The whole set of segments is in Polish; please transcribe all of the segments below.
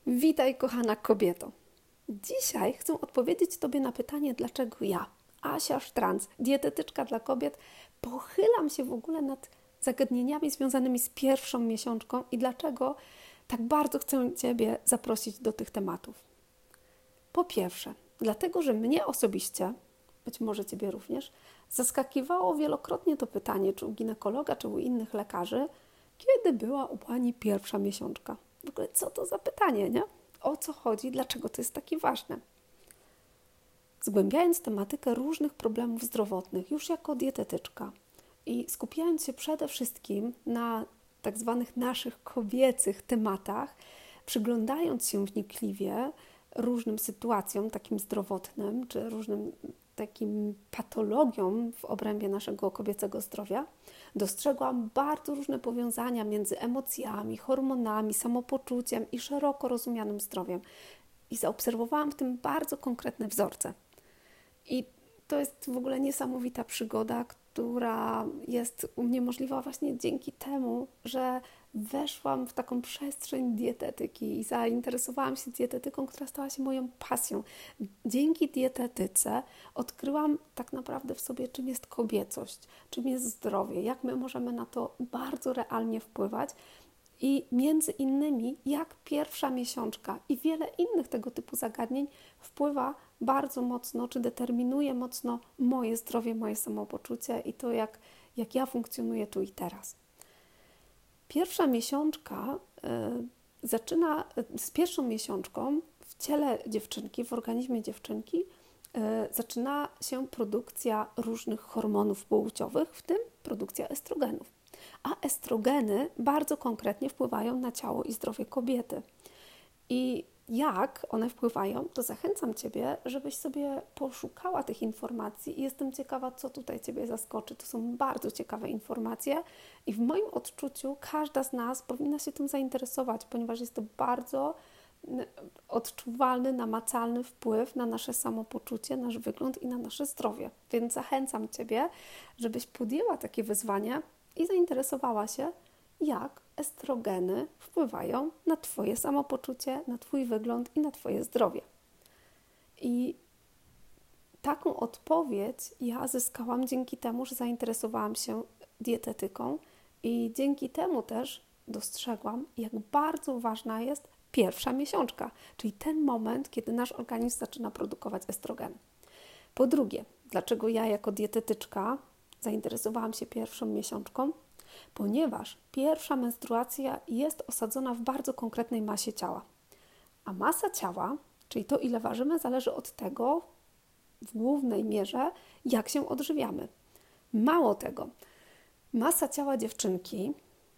Witaj, kochana kobieto. Dzisiaj chcę odpowiedzieć Tobie na pytanie, dlaczego ja, Asia Sztranc, dietetyczka dla kobiet, pochylam się w ogóle nad zagadnieniami związanymi z pierwszą miesiączką i dlaczego tak bardzo chcę Ciebie zaprosić do tych tematów. Po pierwsze, dlatego, że mnie osobiście, być może Ciebie również, zaskakiwało wielokrotnie to pytanie, czy u ginekologa, czy u innych lekarzy, kiedy była u Pani pierwsza miesiączka. W ogóle co to za pytanie, nie? O co chodzi? Dlaczego to jest takie ważne? Zgłębiając tematykę różnych problemów zdrowotnych już jako dietetyczka i skupiając się przede wszystkim na tak zwanych naszych kobiecych tematach, przyglądając się wnikliwie różnym sytuacjom takim zdrowotnym, czy różnym takim patologiom w obrębie naszego kobiecego zdrowia, dostrzegłam bardzo różne powiązania między emocjami, hormonami, samopoczuciem i szeroko rozumianym zdrowiem. I zaobserwowałam w tym bardzo konkretne wzorce. I to jest w ogóle niesamowita przygoda, która jest u mnie możliwa właśnie dzięki temu, że weszłam w taką przestrzeń dietetyki i zainteresowałam się dietetyką, która stała się moją pasją. Dzięki dietetyce odkryłam tak naprawdę w sobie, czym jest kobiecość, czym jest zdrowie, jak my możemy na to bardzo realnie wpływać i między innymi jak pierwsza miesiączka i wiele innych tego typu zagadnień wpływa bardzo mocno, czy determinuje mocno moje zdrowie, moje samopoczucie i to, jak ja funkcjonuję tu i teraz. Pierwsza miesiączka z pierwszą miesiączką w ciele dziewczynki, w organizmie dziewczynki zaczyna się produkcja różnych hormonów płciowych, w tym produkcja estrogenów. A estrogeny bardzo konkretnie wpływają na ciało i zdrowie kobiety. I jak one wpływają, to zachęcam Ciebie, żebyś sobie poszukała tych informacji i jestem ciekawa, co tutaj Ciebie zaskoczy. To są bardzo ciekawe informacje i w moim odczuciu każda z nas powinna się tym zainteresować, ponieważ jest to bardzo odczuwalny, namacalny wpływ na nasze samopoczucie, nasz wygląd i na nasze zdrowie. Więc zachęcam Ciebie, żebyś podjęła takie wyzwanie i zainteresowała się, jak estrogeny wpływają na Twoje samopoczucie, na Twój wygląd i na Twoje zdrowie. I taką odpowiedź ja zyskałam dzięki temu, że zainteresowałam się dietetyką i dzięki temu też dostrzegłam, jak bardzo ważna jest pierwsza miesiączka, czyli ten moment, kiedy nasz organizm zaczyna produkować estrogen. Po drugie, dlaczego ja jako dietetyczka zainteresowałam się pierwszą miesiączką? Ponieważ pierwsza menstruacja jest osadzona w bardzo konkretnej masie ciała. A masa ciała, czyli to, ile ważymy, zależy od tego w głównej mierze, jak się odżywiamy. Mało tego, masa ciała dziewczynki,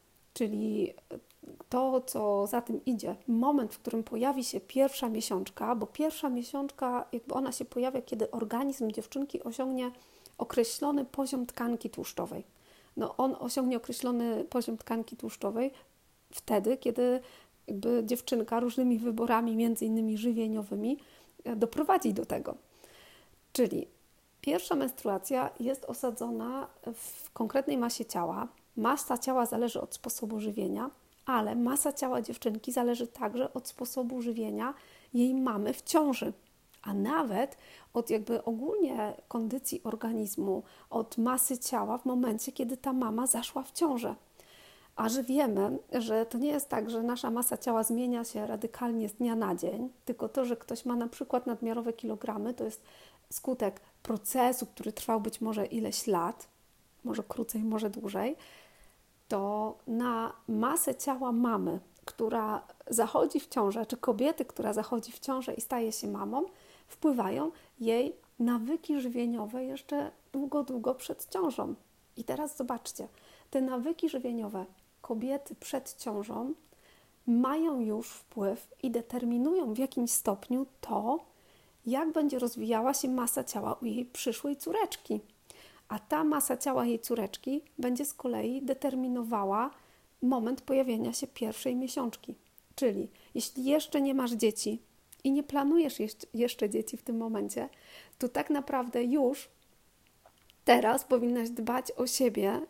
czyli to, co za tym idzie, moment, w którym pojawi się pierwsza miesiączka, bo pierwsza miesiączka, jakby ona się pojawia, kiedy organizm dziewczynki osiągnie określony poziom tkanki tłuszczowej. On osiągnie określony poziom tkanki tłuszczowej wtedy, kiedy jakby dziewczynka różnymi wyborami, między innymi żywieniowymi, doprowadzi do tego. Czyli pierwsza menstruacja jest osadzona w konkretnej masie ciała. Masa ciała zależy od sposobu żywienia, ale masa ciała dziewczynki zależy także od sposobu żywienia jej mamy w ciąży. A nawet od jakby ogólnie kondycji organizmu, od masy ciała w momencie, kiedy ta mama zaszła w ciążę. A że wiemy, że to nie jest tak, że nasza masa ciała zmienia się radykalnie z dnia na dzień, tylko to, że ktoś ma na przykład nadmiarowe kilogramy, to jest skutek procesu, który trwał być może ileś lat, może krócej, może dłużej, to na masę ciała mamy, która zachodzi w ciążę, czy kobiety, która zachodzi w ciążę i staje się mamą, wpływają jej nawyki żywieniowe jeszcze długo przed ciążą. I teraz zobaczcie, te nawyki żywieniowe kobiety przed ciążą mają już wpływ i determinują w jakimś stopniu to, jak będzie rozwijała się masa ciała u jej przyszłej córeczki. A ta masa ciała jej córeczki będzie z kolei determinowała moment pojawienia się pierwszej miesiączki. Czyli jeśli jeszcze nie masz dzieci i nie planujesz jeszcze dzieci w tym momencie, to tak naprawdę już Teraz powinnaś dbać o siebie,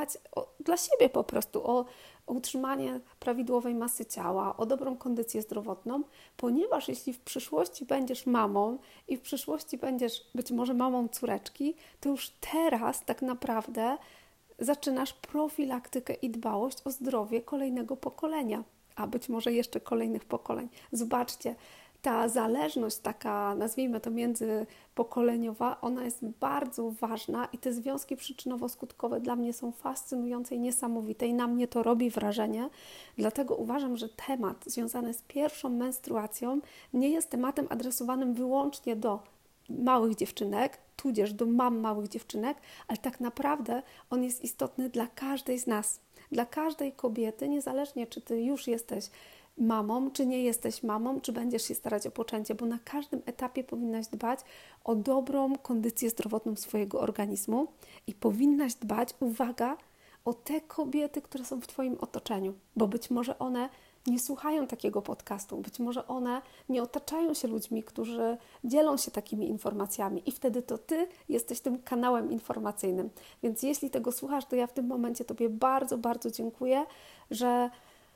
dla siebie po prostu, o utrzymanie prawidłowej masy ciała, o dobrą kondycję zdrowotną, ponieważ jeśli w przyszłości będziesz mamą i w przyszłości będziesz być może mamą córeczki, to już teraz tak naprawdę zaczynasz profilaktykę i dbałość o zdrowie kolejnego pokolenia, a być może jeszcze kolejnych pokoleń. Zobaczcie, ta zależność taka, nazwijmy to międzypokoleniowa, ona jest bardzo ważna i te związki przyczynowo-skutkowe dla mnie są fascynujące i niesamowite i na mnie to robi wrażenie. Dlatego uważam, że temat związany z pierwszą menstruacją nie jest tematem adresowanym wyłącznie do małych dziewczynek, tudzież do mam małych dziewczynek, ale tak naprawdę on jest istotny dla każdej z nas, dla każdej kobiety, niezależnie czy Ty już jesteś mamą, czy nie jesteś mamą, czy będziesz się starać o poczęcie, bo na każdym etapie powinnaś dbać o dobrą kondycję zdrowotną swojego organizmu i powinnaś dbać, uwaga, o te kobiety, które są w Twoim otoczeniu, bo być może one nie słuchają takiego podcastu, być może one nie otaczają się ludźmi, którzy dzielą się takimi informacjami i wtedy to Ty jesteś tym kanałem informacyjnym. Więc jeśli tego słuchasz, to ja w tym momencie Tobie bardzo, bardzo dziękuję, że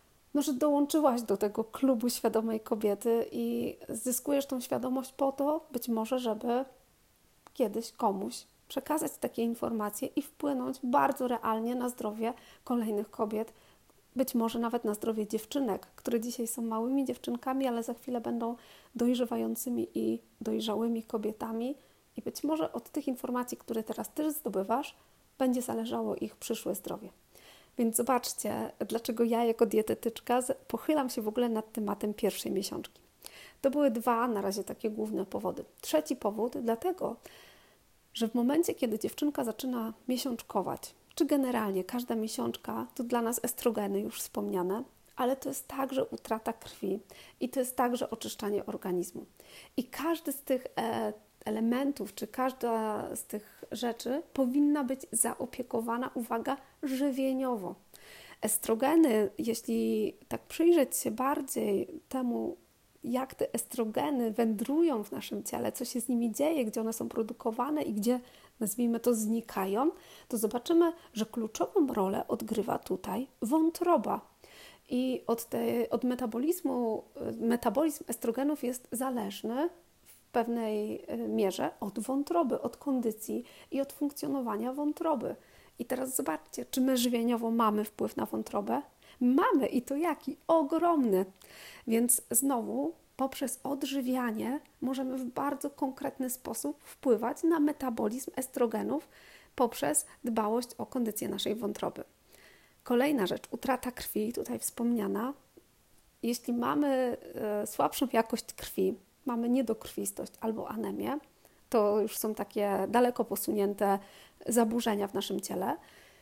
dołączyłaś do tego klubu świadomej kobiety i zyskujesz tą świadomość po to, być może, żeby kiedyś komuś przekazać takie informacje i wpłynąć bardzo realnie na zdrowie kolejnych kobiet, być może nawet na zdrowie dziewczynek, które dzisiaj są małymi dziewczynkami, ale za chwilę będą dojrzewającymi i dojrzałymi kobietami i być może od tych informacji, które teraz też zdobywasz, będzie zależało ich przyszłe zdrowie. Więc zobaczcie, dlaczego ja jako dietetyczka pochylam się w ogóle nad tematem pierwszej miesiączki. To były dwa na razie takie główne powody. Trzeci powód dlatego, że w momencie, kiedy dziewczynka zaczyna miesiączkować, czy generalnie każda miesiączka, to dla nas estrogeny już wspomniane, ale to jest także utrata krwi i to jest także oczyszczanie organizmu. I każdy z tych elementów, czy każda z tych rzeczy powinna być zaopiekowana, uwaga, żywieniowo. Estrogeny, jeśli tak przyjrzeć się bardziej temu, jak te estrogeny wędrują w naszym ciele, co się z nimi dzieje, gdzie one są produkowane i gdzie, nazwijmy to, znikają, to zobaczymy, że kluczową rolę odgrywa tutaj wątroba. I od metabolizm estrogenów jest zależny w pewnej mierze od wątroby, od kondycji i od funkcjonowania wątroby. I teraz zobaczcie, czy my żywieniowo mamy wpływ na wątrobę? Mamy i to jaki? Ogromny. Więc znowu poprzez odżywianie możemy w bardzo konkretny sposób wpływać na metabolizm estrogenów poprzez dbałość o kondycję naszej wątroby. Kolejna rzecz, utrata krwi, tutaj wspomniana. Jeśli mamy słabszą jakość krwi, mamy niedokrwistość albo anemię, to już są takie daleko posunięte zaburzenia w naszym ciele.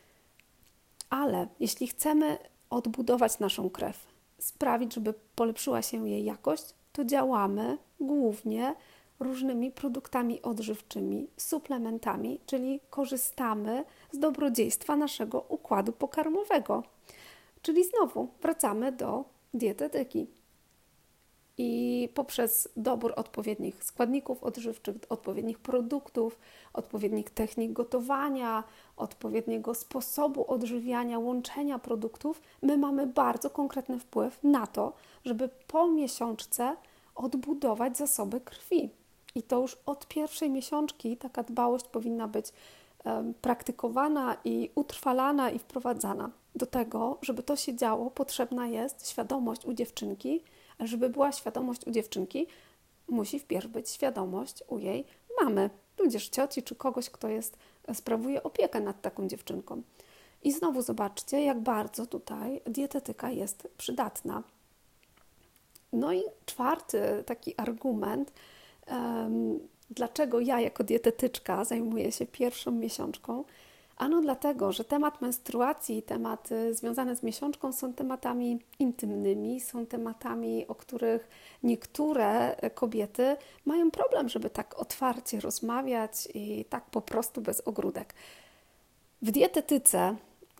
Ale jeśli chcemy odbudować naszą krew, sprawić, żeby polepszyła się jej jakość, to działamy głównie różnymi produktami odżywczymi, suplementami, czyli korzystamy z dobrodziejstwa naszego układu pokarmowego. Czyli znowu wracamy do dietetyki. I poprzez dobór odpowiednich składników odżywczych, odpowiednich produktów, odpowiednich technik gotowania, odpowiedniego sposobu odżywiania, łączenia produktów, my mamy bardzo konkretny wpływ na to, żeby po miesiączce odbudować zasoby krwi. I to już od pierwszej miesiączki taka dbałość powinna być praktykowana i utrwalana i wprowadzana. Do tego, żeby to się działo, potrzebna jest świadomość u dziewczynki, ale żeby była świadomość u dziewczynki, musi wpierw być świadomość u jej mamy, tudzież cioci czy kogoś, kto sprawuje opiekę nad taką dziewczynką. I znowu zobaczcie, jak bardzo tutaj dietetyka jest przydatna. No i czwarty taki argument, dlaczego ja jako dietetyczka zajmuję się pierwszą miesiączką. Ano dlatego, że temat menstruacji i tematy związane z miesiączką są tematami intymnymi, są tematami, o których niektóre kobiety mają problem, żeby tak otwarcie rozmawiać i tak po prostu bez ogródek. W dietetyce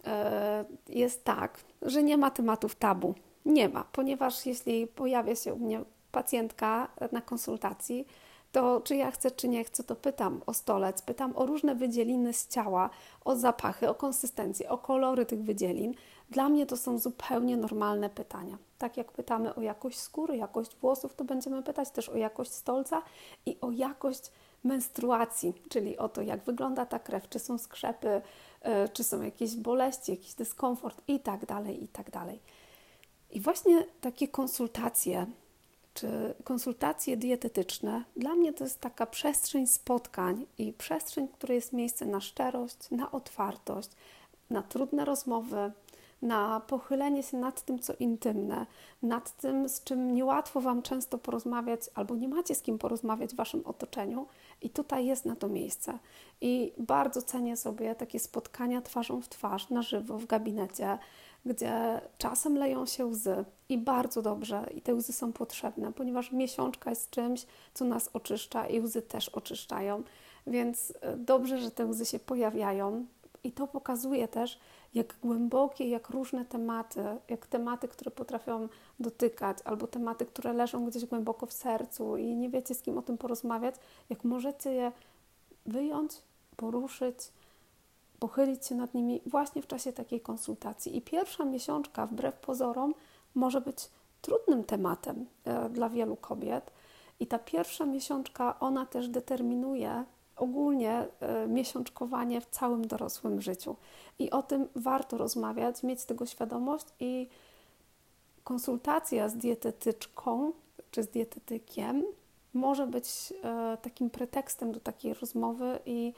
jest tak, że nie ma tematów tabu. Nie ma, ponieważ jeśli pojawia się u mnie pacjentka na konsultacji, to czy ja chcę, czy nie chcę, to pytam o stolec, pytam o różne wydzieliny z ciała, o zapachy, o konsystencję, o kolory tych wydzielin. Dla mnie to są zupełnie normalne pytania. Tak jak pytamy o jakość skóry, jakość włosów, to będziemy pytać też o jakość stolca i o jakość menstruacji, czyli o to, jak wygląda ta krew, czy są skrzepy, czy są jakieś boleści, jakiś dyskomfort i tak dalej, i tak dalej. I właśnie takie konsultacje, czy konsultacje dietetyczne, dla mnie to jest taka przestrzeń spotkań i przestrzeń, w której jest miejsce na szczerość, na otwartość, na trudne rozmowy, na pochylenie się nad tym, co intymne, nad tym, z czym niełatwo Wam często porozmawiać albo nie macie z kim porozmawiać w Waszym otoczeniu i tutaj jest na to miejsce. I bardzo cenię sobie takie spotkania twarzą w twarz, na żywo, w gabinecie, gdzie czasem leją się łzy i bardzo dobrze, i te łzy są potrzebne, ponieważ miesiączka jest czymś, co nas oczyszcza i łzy też oczyszczają, więc dobrze, że te łzy się pojawiają i to pokazuje też, jak głębokie, jak różne tematy, jak tematy, które potrafią dotykać, albo tematy, które leżą gdzieś głęboko w sercu i nie wiecie, z kim o tym porozmawiać, jak możecie je wyjąć, poruszyć, pochylić się nad nimi właśnie w czasie takiej konsultacji. I pierwsza miesiączka, wbrew pozorom, może być trudnym tematem dla wielu kobiet. I ta pierwsza miesiączka, ona też determinuje ogólnie miesiączkowanie w całym dorosłym życiu. I o tym warto rozmawiać, mieć tego świadomość i konsultacja z dietetyczką czy z dietetykiem może być takim pretekstem do takiej rozmowy i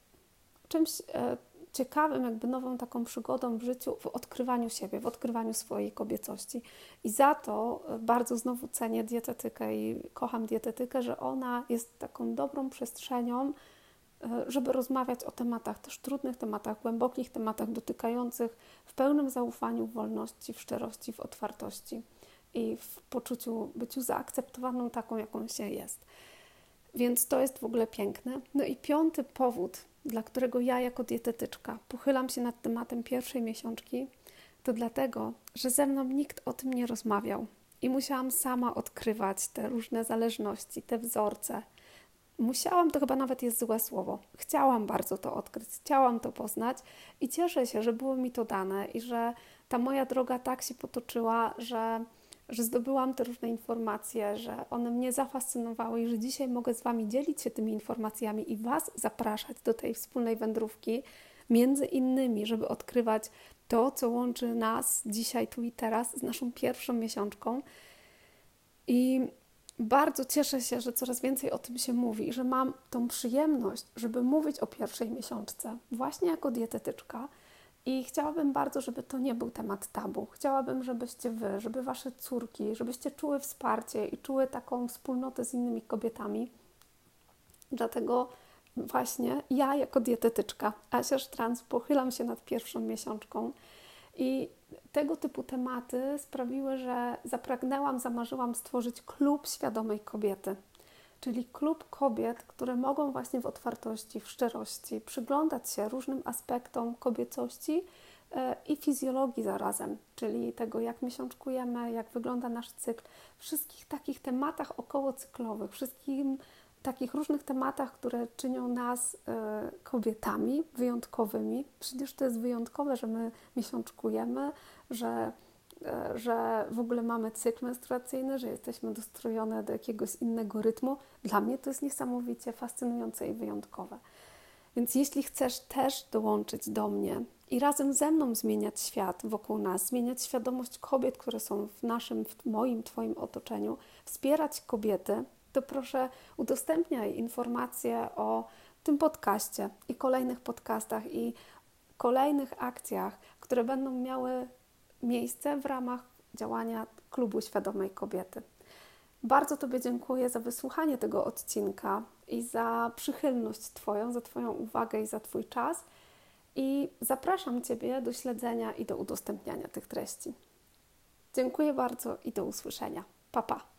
czymś ciekawym, jakby nową taką przygodą w życiu, w odkrywaniu siebie, w odkrywaniu swojej kobiecości. I za to bardzo znowu cenię dietetykę i kocham dietetykę, że ona jest taką dobrą przestrzenią, żeby rozmawiać o tematach też trudnych, tematach głębokich, tematach dotykających w pełnym zaufaniu, w wolności, w szczerości, w otwartości i w poczuciu byciu zaakceptowaną taką, jaką się jest. Więc to jest w ogóle piękne. No i 5. powód, dla którego ja jako dietetyczka pochylam się nad tematem pierwszej miesiączki, to dlatego, że ze mną nikt o tym nie rozmawiał i musiałam sama odkrywać te różne zależności, te wzorce. Musiałam, to chyba nawet jest złe słowo. Chciałam bardzo to odkryć, chciałam to poznać i cieszę się, że było mi to dane i że ta moja droga tak się potoczyła, że zdobyłam te różne informacje, że one mnie zafascynowały i że dzisiaj mogę z Wami dzielić się tymi informacjami i Was zapraszać do tej wspólnej wędrówki, między innymi, żeby odkrywać to, co łączy nas dzisiaj, tu i teraz z naszą pierwszą miesiączką. I bardzo cieszę się, że coraz więcej o tym się mówi i że mam tą przyjemność, żeby mówić o pierwszej miesiączce, właśnie jako dietetyczka. I chciałabym bardzo, żeby to nie był temat tabu. Chciałabym, żebyście Wy, żeby Wasze córki, żebyście czuły wsparcie i czuły taką wspólnotę z innymi kobietami. Dlatego właśnie ja jako dietetyczka, Asia Sztranc, pochylam się nad pierwszą miesiączką i tego typu tematy sprawiły, że zamarzyłam stworzyć klub świadomej kobiety. Czyli klub kobiet, które mogą właśnie w otwartości, w szczerości przyglądać się różnym aspektom kobiecości i fizjologii zarazem, czyli tego, jak miesiączkujemy, jak wygląda nasz cykl, wszystkich takich tematach okołocyklowych, wszystkim takich różnych tematach, które czynią nas kobietami wyjątkowymi. Przecież to jest wyjątkowe, że my miesiączkujemy, że w ogóle mamy cykl menstruacyjny, że jesteśmy dostrojone do jakiegoś innego rytmu. Dla mnie to jest niesamowicie fascynujące i wyjątkowe. Więc jeśli chcesz też dołączyć do mnie i razem ze mną zmieniać świat wokół nas, zmieniać świadomość kobiet, które są w naszym, w moim, Twoim otoczeniu, wspierać kobiety, to proszę udostępniaj informacje o tym podcaście i kolejnych podcastach i kolejnych akcjach, które będą miały miejsce w ramach działania Klubu Świadomej Kobiety. Bardzo Tobie dziękuję za wysłuchanie tego odcinka i za przychylność Twoją, za Twoją uwagę i za Twój czas i zapraszam Ciebie do śledzenia i do udostępniania tych treści. Dziękuję bardzo i do usłyszenia. Pa, pa!